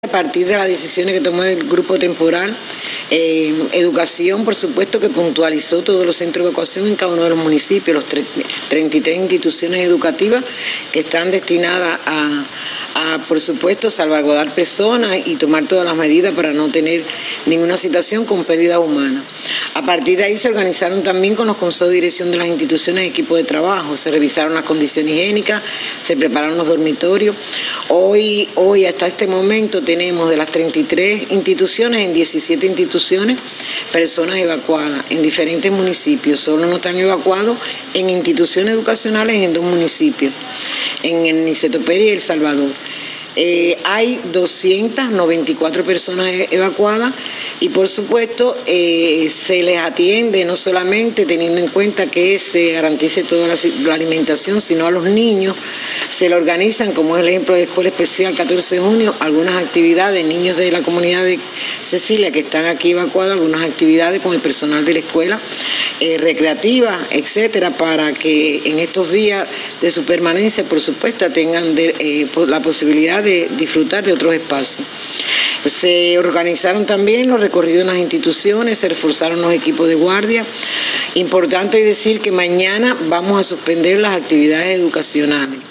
A partir de las decisiones que tomó el grupo temporal, educación, por supuesto, que puntualizó todos los centros de evacuación en cada uno de los municipios, los 33 instituciones educativas que están destinadas a, por supuesto, salvaguardar personas y tomar todas las medidas para no tener ninguna situación con pérdida humana. A partir de ahí se organizaron también con los consejos de dirección de las instituciones equipos de trabajo, se revisaron las condiciones higiénicas, se prepararon los dormitorios. Hoy hasta este momento tenemos de las 33 instituciones, en 17 instituciones, personas evacuadas en diferentes municipios. Solo no están evacuados en instituciones educacionales en 2 municipios, en el Niceto Pérez y El Salvador. Hay 294 personas evacuadas y por supuesto se les atiende no solamente teniendo en cuenta que se garantice toda la alimentación, sino a los niños se le organizan, como es el ejemplo de Escuela Especial 14 de junio, algunas actividades, niños de la comunidad de Cecilia que están aquí evacuados, algunas actividades con el personal de la escuela, recreativas, etcétera, para que en estos días de su permanencia, por supuesto, tengan la posibilidad de disfrutar de otros espacios. Se organizaron también los recorridos en las instituciones, se reforzaron los equipos de guardia. Importante decir que mañana vamos a suspender las actividades educacionales.